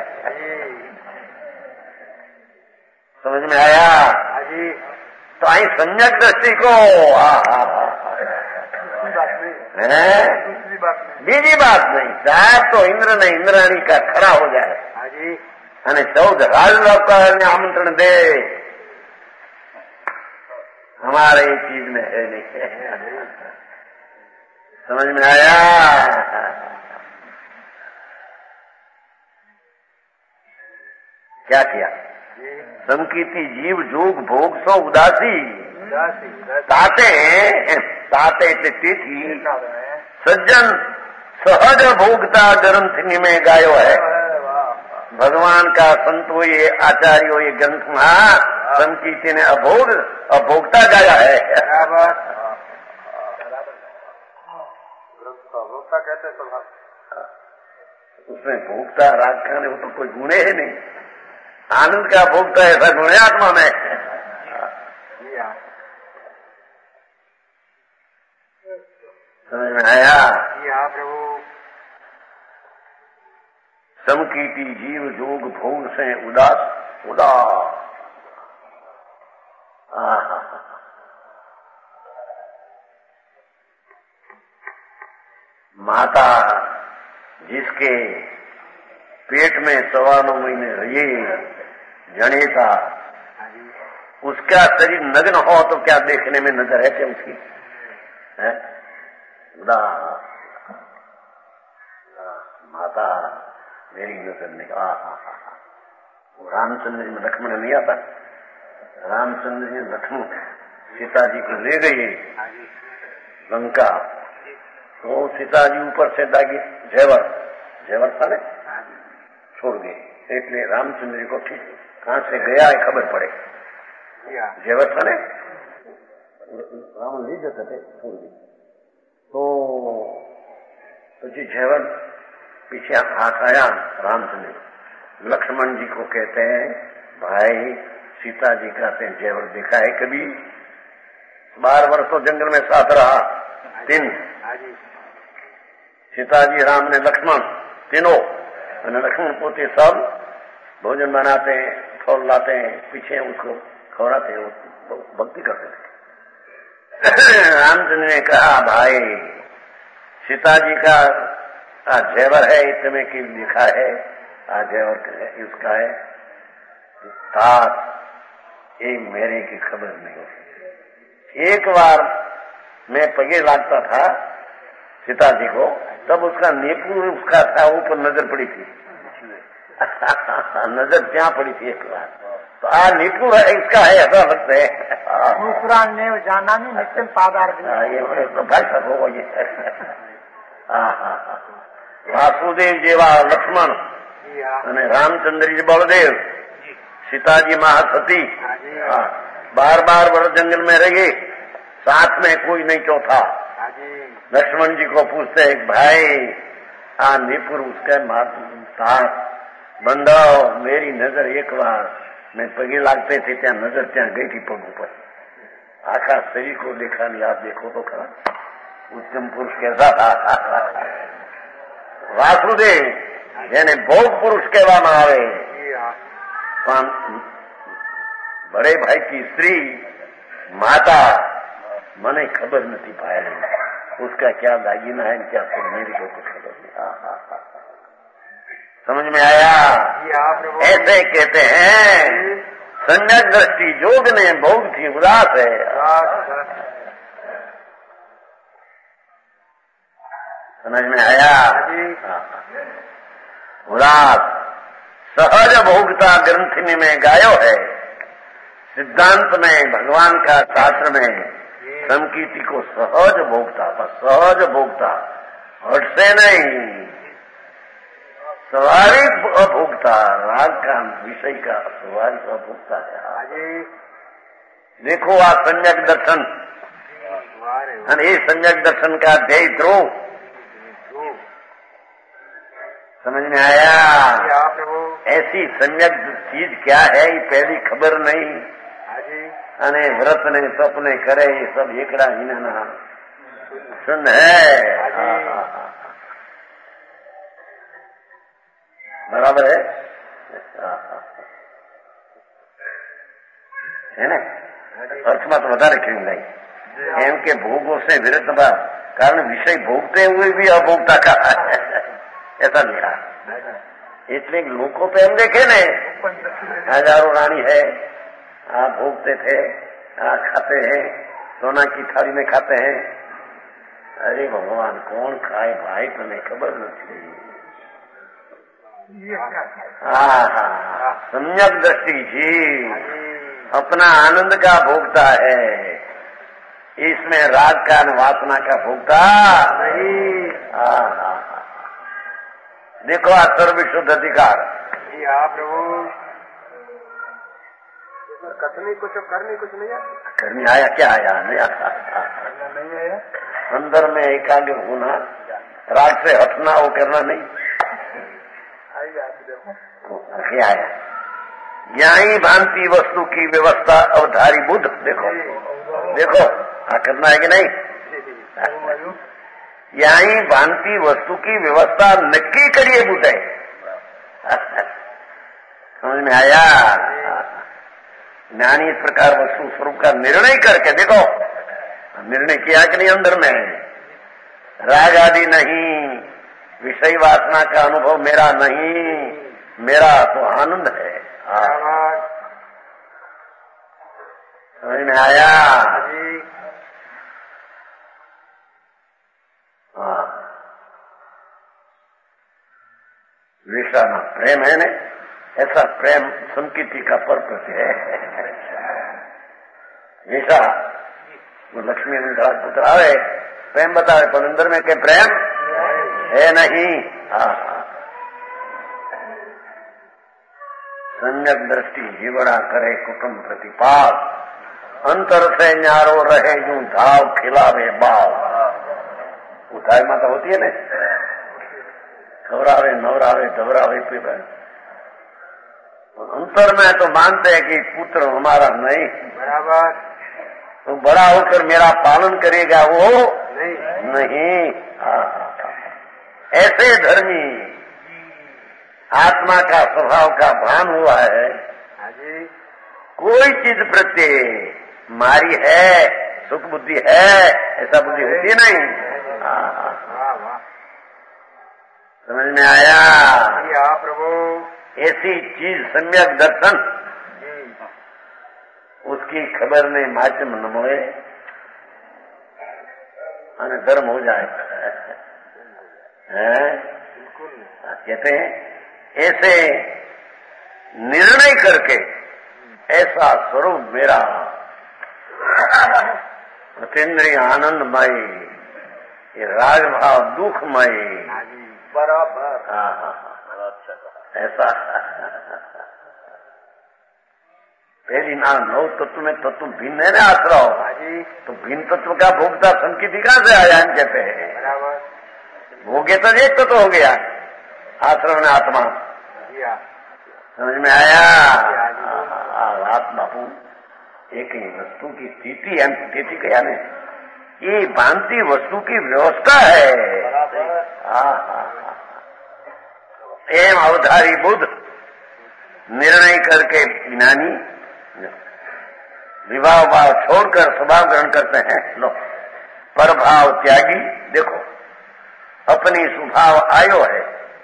समझ में आया? तो आई सम्यक दृष्टि को बीजी बात नहीं साहब तो इंद्र ने इंद्राणी का खरा हो जाए અને ચૌદ રાજલોક આમંત્રણ દે हमारे ये चीज में है नहीं। समझ में आया? क्या किया? संकीर्ति जीव जोग भोग सो उदासी ताते ताते તેથી सज्जन सहज भोगता ग्रंथ में गायो है। भगवान का संतो ये आचार्यों ये ग्रंथ में संकीर्ति ने अभोग अभोगता गाया है। भोक्ता कहते स्वभाव, उसमें भोगता राग का वो तो कोई गुण है नहीं। आनंद का भोगता ऐसा गुण है आत्मा में। समझ में आया? प्रभु। समकीर्ति जीव जोग भोग से उदास उदास। माता जिसके पेट में सवा नौ महीने रही जनेता, उसका शरीर नग्न हो तो क्या देखने में नजर है क्या उसकी? है उदास। माता मेरी नजर नहीं। आ रामचंद्र जी में लक्ष्मण नहीं आता। रामचंद्र जी लक्ष्मण सीता जी को ले गए लंका, तो सीता जी ऊपर से दागी जेवर जेवर था ने छोड़ गए। એટલે रामचंद्र जी को ठीक कहां से गया है खबर पड़े। जेवर था ने राम ले जाते थे छोड़ गए। तो પછી जेवर पीछे हाथ आया रामचंद्र लक्ष्मण जी को कहते हैं, भाई सीता जी कहते हैं जेवर देखा है कभी? बारह वर्ष तो जंगल में साथ रहा। तीन सीता जी राम ने लक्ष्मण तीनों लक्ष्मण पोते सब भोजन बनाते हैं, फल लाते हैं, पीछे उसको खवड़ाते हैं, तो भक्ति करते थे। रामचंद्र ने कहा भाई सीता जी का जेवर है इतने की लिखा है, आ जेवर उसका है तात, ये मेरे की खबर नहीं होती। एक बार मैं पगे लागता था सीता जी को, तब उसका नेपुर उसका था ऊपर नजर पड़ी थी। नजर क्या पड़ी थी एक बार, तो आ नेपुर है इसका है ऐसा लगता है। दूसरा ने जाना नहीं निश्चित पादार ये तो भाषा हो ये। वासुदेव जेवा लक्ष्मण અને રામચંદ્રજી બળદેવ, सीताजी महासती बार बार वर्ष जंगल में रहे, साथ में कोई नहीं चौथा। लक्ष्मण जी को पूछते हैं भाई आ नीपुर उसका साथ बंधाओ, मेरी नजर एक बार मैं पगे लागते थे त्या नजर त्या गई थी पग ऊपर, आखा शरीर को देखा नहीं। आप देखो तो खरा उत्तम पुरुष कैसा था। वासुदेव જેને ભોગ પુરુષ કહેવામાં આવે, પણ બड़े भाई की स्त्री माता મને खबर नहीं पाया उसका क्या दागिना है क्या तो मेरी को कुछ खबर नहीं। समझ में आया? ऐसे कहते हैं सम्यक दृष्टि जोग ने भोग थी उदास है। समझ में आया? उदास सहज भोगता ग्रंथि में गायो है। सिद्धांत में भगवान का शास्त्र में समकीर्ति को सहज भोगता, बस सहज भोगता, हट से नहीं, स्वाभाविक अभोगता, राग का विषय का स्वाभाविक अभोगता है। देखो आ सम्यक दर्शन, ये सम्यक दर्शन का ध्येय ध्रुव समझ में आया? ऐसी सम्यक चीज क्या है ये पहली खबर नहीं। अने व्रत ने सपने करे ये सब एकड़ा हिना सुन है। बराबर है है ना? अर्थમાં तो વધારે खेल नहीं एम के भोगों से विरत बा, कारण विषय भोगते हुए भी अभोगता का ऐसा लिखा। इसलिए लोगों पे हम देखे ने हजारों रानी है, आप भोगते थे आ, खाते हैं, सोना की थाली में खाते हैं। अरे भगवान कौन खाए भाई, तुम्हें खबर नहीं। हाँ हाँ, सम्यक दृष्टि जी अपना आनंद का भोगता है, इसमें राग का न वासना का भोगता नहीं। हाँ हाँ, देखो आ सर्वविशुद्ध अधिकार जी। हाँ प्रभु, कथनी कुछ करनी कुछ नहीं आया। करनी आया क्या आया? नहीं आता, नहीं आया। अंदर में एकाग्र होना, राग से हटना, वो करना नहीं क्या आया। यही भांति वस्तु की व्यवस्था अवधारी बुद्ध, देखो देखो हाँ करना है कि नहीं। यही भांति वस्तु की व्यवस्था नक्की करिए बुद्ध है। समझ में आया? ज्ञानी इस प्रकार वस्तु स्वरूप का निर्णय करके, देखो निर्णय किया कि नहीं, अंदर में राग आदि नहीं, विषय वासना का अनुभव मेरा नहीं, मेरा तो आनंद है। समझ में आया? हाँ, विषा ना प्रेम है ने, ऐसा प्रेम संकीर्ति का पर्पस है। विषा वो लक्ष्मी पुत्र आवे प्रेम बतावे, पर अंदर में के प्रेम है नहीं। हाँ, सम्यक दृष्टि जीवड़ा करे कुटुंब प्रतिपाल, अंतर से न्यारो रहे यूं धाव खिलावे बाव। उठाई माता होती है ना, खबरावे नवरावे धबरावे पीवे, अंतर में तो मानते हैं कि पुत्र हमारा नहीं, बराबर तो बड़ा होकर मेरा पालन करेगा वो नहीं, नहीं। ऐसे धर्मी आत्मा का स्वभाव का भान हुआ है, कोई चीज प्रत्यय मारी है, सुख बुद्धि है, ऐसा बुद्धि होती नहीं। समझ में आया? प्रभु ऐसी चीज सम्यक दर्शन, उसकी खबर ने माध्यम न मोए और धर्म हो जाए। कहते हैं ऐसे निर्णय करके ऐसा स्वरूप मेरा अतीन्द्रिय आनंदमय, ये राग भाव दुखमय, बराबर। हाँ हाँ ऐसा पहली ना नौ तत्व में तत्व भिन्न है ना आश्रव, तो भिन्न तत्व का भोगता संकीर्ति कहाँ से आया? हम कहते हैं भोगे तो एक तत्व हो गया, आश्रम में आत्मा। समझ में आया? आत्मा हूँ एक ही वस्तु की स्थिति है, स्थिति क्या नहीं, ये भांति वस्तु की व्यवस्था है। एम अवधारी बुद्ध निर्णय करके ज्ञानी विभाव भाव छोड़कर स्वभाव ग्रहण करते हैं। लो परभाव त्यागी, देखो अपनी स्वभाव आयो है,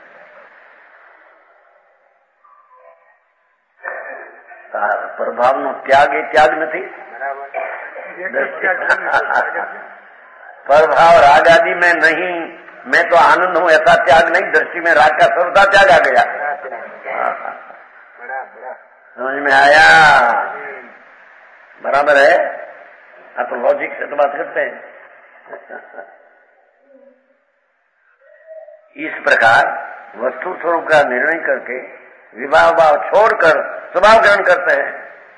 प्रभाव नो त्याग એ त्याग નથી। प्रभाव राग आदि में नहीं, मैं तो आनंद हूँ ऐसा त्याग नहीं, दृष्टि में राग का सर्वथा त्याग आ गया। समझ में आया? बराबर है। आप तो लॉजिक से तो बात करते हैं। इस प्रकार वस्तु स्वरूप का निर्णय करके विभाव भाव छोड़कर स्वभाव ग्रहण करते हैं।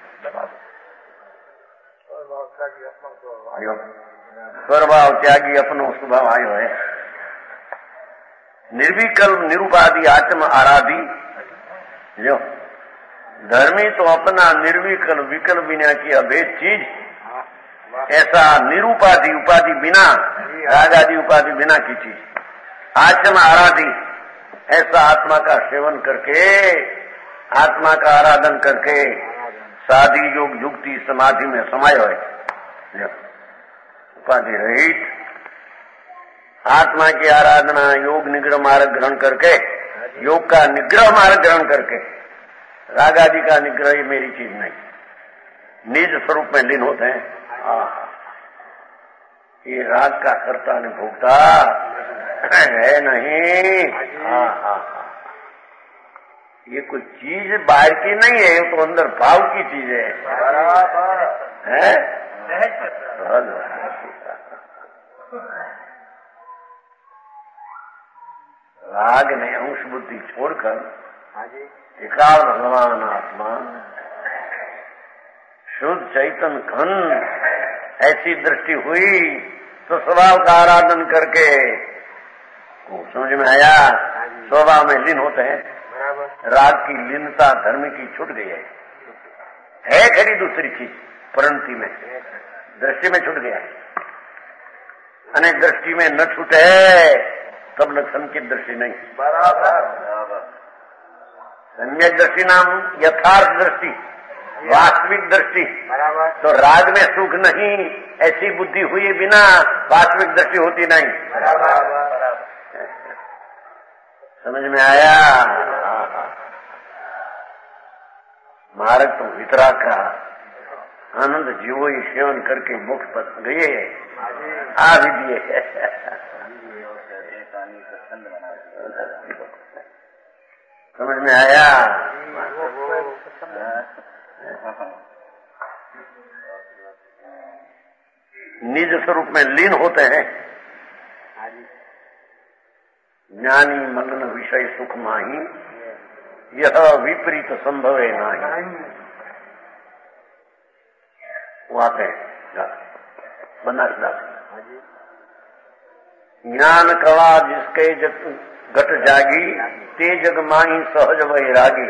स्वभाव त्यागी अपनो स्वभाव आयो है। निर्विकल्प निरूपादि आत्म आराधी, जो धर्मी तो अपना निर्विकल्प विकल्प बिना की अभेद चीज, ऐसा निरूपाधि उपाधि बिना, राग आदि उपाधि बिना की चीज आत्म आराधी, ऐसा आत्मा का सेवन करके, आत्मा का आराधन करके साधी योग युक्ति समाधि में समायो है। उपाधि रहित आत्मा की आराधना योग निग्रह मार्ग ग्रहण करके, योग का निग्रह मार्ग ग्रहण करके, राग आदि का निग्रह ये मेरी चीज नहीं, निज स्वरूप में लीन होते हैं। हाँ, ये राग का कर्ता ने भोगता है नहीं। हाँ हाँ हाँ, ये कोई चीज बाहर की नहीं है, ये तो अंदर भाव की चीज है। है राग ने अंश बुद्धि छोड़कर एकाव भगवान आत्मा शुद्ध चैतन घन ऐसी दृष्टि हुई तो स्वभाव का आराधन करके वो समझ में आया, स्वभाव में लीन होते हैं। राग की लीनता धर्म की छूट गई है, है खरी दूसरी चीज परंती में, दृष्टि में छूट गया। अनेक दृष्टि में न छूटे तब लक्षण की दृष्टि नहीं। बराबर सम्यक दृष्टि नाम यथार्थ दृष्टि, वास्तविक दृष्टि। तो राग में सुख नहीं ऐसी बुद्धि हुई बिना वास्तविक दृष्टि होती नहीं। समझ में आया? मार्ग तो वितरा का आनंद जीवो ही सेवन करके मोक्ष पर गए आ भी दिए। समझ में आया? निज स्वरूप में लीन होते हैं। ज्ञानी मग्न विषय सुख माही, यह विपरीत संभव है नहीं। वो आते हैं बनारस दास, ज्ञान कला जिसके घट जागी, ते जग माही सहज वैरागी।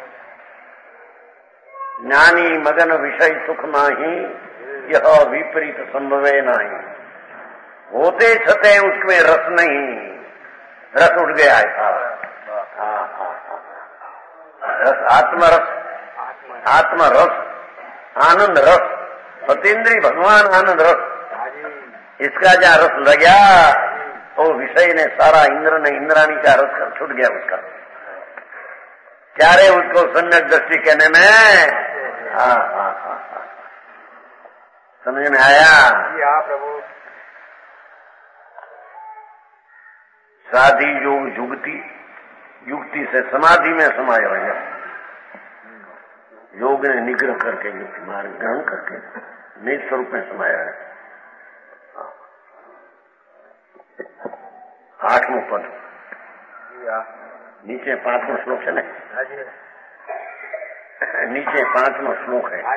ज्ञानी मगन विषय सुख माही, यह विपरीत संभव है नहीं। होते छते उसमें रस नहीं, रस उठ गया है सारा। हाँ हाँ रस, आत्मरस, आत्मरस, आनंद रस, सतेंद्री भगवान आनंद रस। इसका जहाँ रस लग गया तो विषय ने सारा इंद्र ने इंद्राणी का रस कर छूट गया उसका। क्या रे उसको सम्यक दृष्टि कहने में? हाँ हाँ हाँ हाँ, समझ में आया? हाँ प्रभु। साधी योग युक्ति, युक्ति से समाधि में समाय हो गया। योग ने निग्रह करके युक्ति मार्ग ग्रहण करके निज स्वरूप में समाया है। आठवां पद नीचे पांचवां श्लोक है ना, नीचे पांचवां श्लोक है।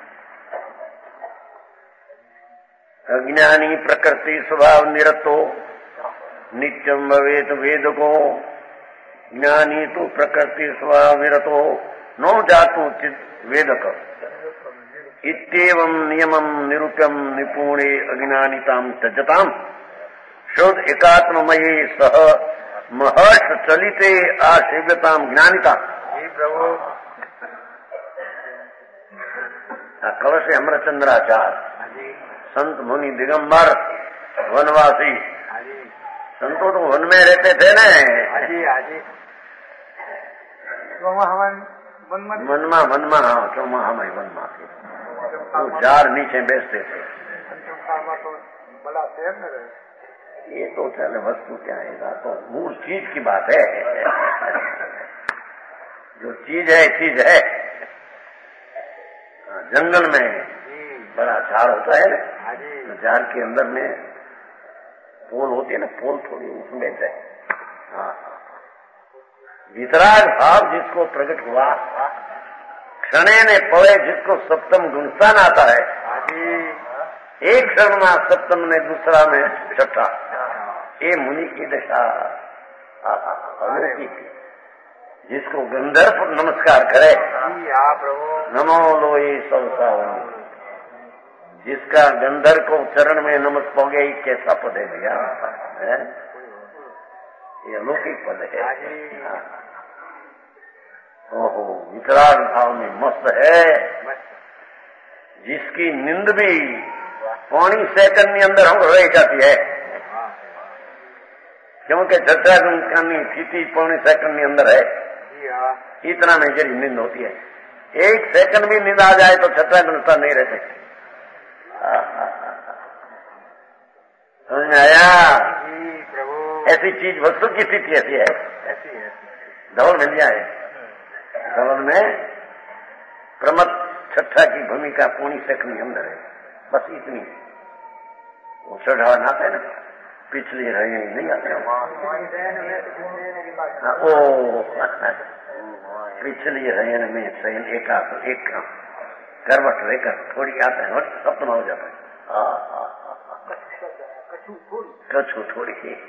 अज्ञानी प्रकृति स्वभाव निरतो नित्यम भवेत वेदको, ज्ञानी तो प्रकृति स्वभाव निरतो नो जातु चित वेदक। इत्येवं नियमं निरूप्यं निपुणे अज्ञानितां त्यजताम्, शुद्ध एकात्ममये सह महर्ष चलिते आसेव्यताम ज्ञानिता। प्रभु कलश अमरचंद्राचार्य संत मुनि दिगंबर वनवासी, संतों तो वन में रहते थे न। वनमा वनमा हाँ चौमा हम वनमा के तो जार नीचे बेचते थे। ये तो चल वस्तु क्या है, तो मूल चीज की बात है। जो चीज है चीज है। जंगल में बड़ा झाड़ होता है ना, झाड़ के अंदर में पोल होती है ना, पोल थोड़ी उसमें है। हाँ, वितराग भाव जिसको प्रकट हुआ, क्षणे ने पड़े जिसको सप्तम गुणस्थान आता है, एक क्षण में सप्तम में दूसरा में छठा। ये मुनि की दशा अलौकिक, जिसको गंधर्व नमस्कार करे, नमो लोये संसावन, जिसका गंधर्व को चरण में नमस्कार पोगे, कैसा पद है भैया? ये अलौकिक पद है। ओहो, वितराग भाव में मस्त है, जिसकी नींद भी पौनी सेकंड के अंदर हम रह जाती है, क्योंकि छठा गुण की स्थिति पौनी सेकंड के अंदर है। इतना में जरी नींद होती है, एक सेकंड भी नींद आ जाए तो छठा गुणता नहीं रह सकती। समझ में आया? जी प्रभु। ऐसी चीज वस्तु की स्थिति ऐसी है, ऐसी है धवल मिल जाए धवल में प्रमथ छठा की भूमिका पूरी सकनी अंदर है, बस इतनी। वो चढ़ावा नाता है ना, पिछली रहे नहीं आते ओ पिछली रयन में सैन एका एक करवट लेकर थोड़ी आता है, सपना हो जाता है, कछु थोड़ी।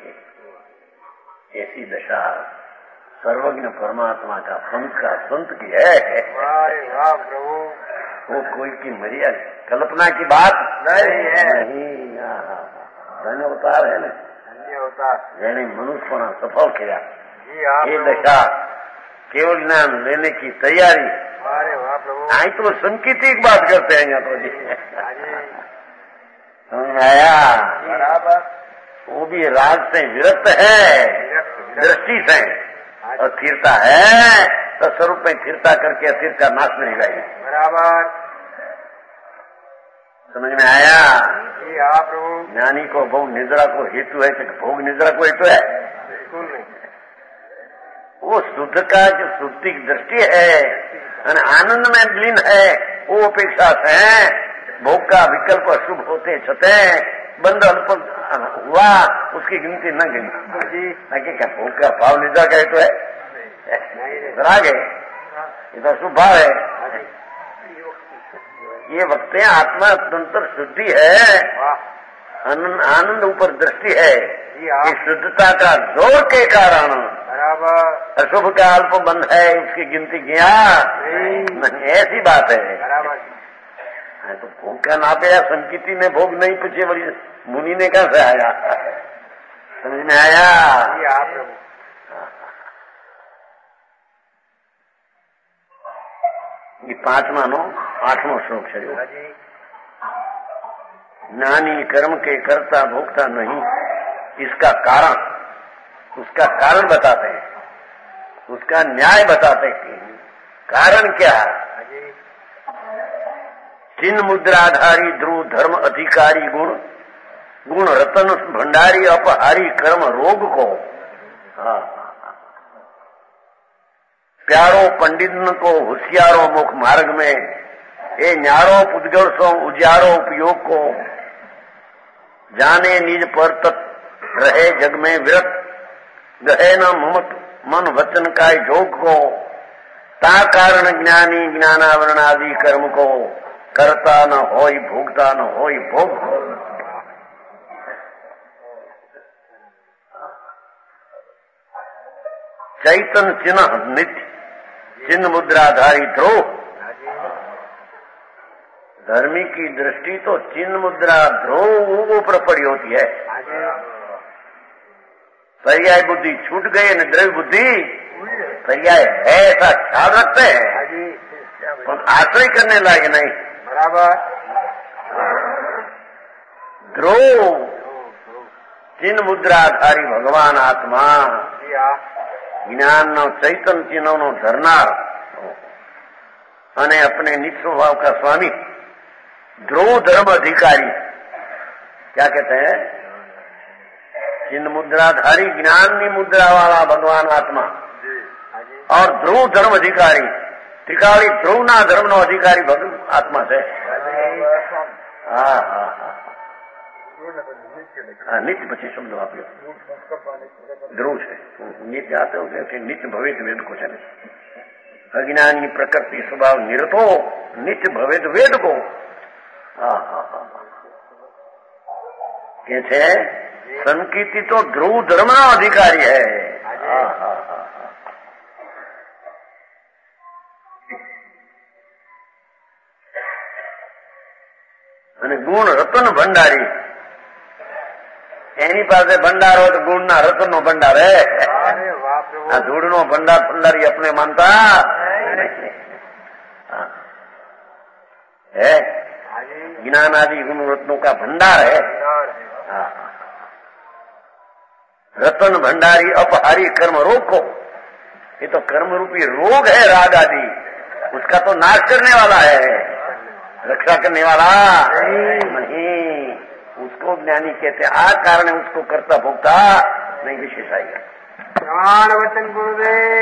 ऐसी दशा सर्वज्ञ परमात्मा का संत का संत की है। वाह प्रभु। वो कोई की मर्यादा कल्पना की बात नहीं है। नहीं, धन्य अवतार है ना, धन्य अवतार यानी मनुष्य सफल किया। ये दशा केवल ज्ञान लेने की तैयारी। अरे वाह प्रभु। आई तो संकेतिक बात करते हैं यहाँ तो जी, समझ आया? बराबर। वो भी राग से विरक्त है, दृष्टि से, और स्थिरता है तो स्वरूप में स्थिरता करके अस्थिर का नाश नहीं लाएगी। बराबर। समझ में आया? जी हाँ प्रभु। ज्ञानी को भोग निद्रा को हेतु है कि भोग निद्रा को हेतु है? बिल्कुल नहीं। वो शुद्ध का जो शुद्धि दृष्टि है, आनंद में लीन है, वो अपेक्षा से भोग का विकल्प अशुभ होते छते बंद अल्प हुआ, उसकी गिनती न गिनी जी। आगे क्या भोग का भाव निद्रा का हेतु है? राग है, ये तो शुभ भाव है। ये वक्त आत्मा तंत्र शुद्धि है, आनंद ऊपर दृष्टि है, ये शुद्धता का जोर के कारण बराबर अशुभ का अल्प बंध है, उसकी गिनती किया नहीं, ऐसी बात है। बराबर। तो भोग का नापे या संकिति ने भोग नहीं पूछे, बड़ी मुनि ने कहां से आया? समझ में आया? ये पांचवा नो आठवां श्लोक है। ज्ञानी कर्म के कर्ता भोगता नहीं, इसका कारण, उसका कारण बताते हैं, उसका न्याय बताते हैं। कारण क्या है? चिन्ह मुद्राधारी ध्रुव धर्म अधिकारी गुण, गुण रतन भंडारी अपहारी कर्म रोग को, हाँ प्यारो पंडित को होशियारो मुख मार्ग में, ए न्यारो पुद्गल सो उजारो उपयोग को, जाने निज पर तत् रहे जग में विरत, गहे न ममत मन वचन का जोग को, ता कारण ज्ञानी ज्ञानावरण आदि कर्म को, करता न होई भोगता न होई भोग। चैतन चिन्ह नित्य चिन्ह मुद्राधारी ध्रुव, धर्मी की दृष्टि तो चिन्ह मुद्रा ध्रुव ऊपर पड़ी होती है। पर्याय बुद्धि छूट गई न द्रव्य बुद्धि पर्याय है, ऐसा ख्याल रखते हैं, पर आश्रय करने लायक नहीं। बराबर। ध्रुव चिन्ह मुद्राधारी भगवान आत्मा, ज्ञान नो चैतन चिन्ह नो धरनार अने अपने निज स्वभाव का स्वामी, ध्रुव धर्म अधिकारी। क्या कहते हैं? चिन्ह मुद्राधारी ज्ञान मुद्रा वाला भगवान आत्मा और ध्रुव धर्म अधिकारी, त्रिकाली ध्रुव ना धर्म नो अधिकारी भगवान आत्मा से। हाँ हाँ हाँ नित्य પછી શબ્દ આપ્યો ધ્રુવ છે, નિત્ય આતો કે નિત્ય ભવેદ વેદ કો છે, અજ્ઞાની પ્રકૃતિ સ્વભાવ નિરતો નિત્ય ભવેદ વેદ કો। હા હા હા કે છે સંકીર્તિ તો ધ્રુવ ધર્મનો અધિકારી है। હા હા હા અને ગુણ રતન ભંડારી, એની પાસે ભંડાર હોય તો ગુણના રતનનો ભંડાર હે। આ ધૂળનો ભંડાર ભંડારી अपने मानता है, ज्ञान आदि गुण रत्नों का भंडार है। रतन भंडारी अपहारी कर्म रोग को, ये तो कर्म रूपी रोग है राग आदि, उसका तो नाश करने वाला है, रक्षा करने वाला नहीं। उसको ज्ञानी कहते आ कारण उसको करता भोगता नहीं, विशेष आएगा। प्रमाण वचन गुरुदेव।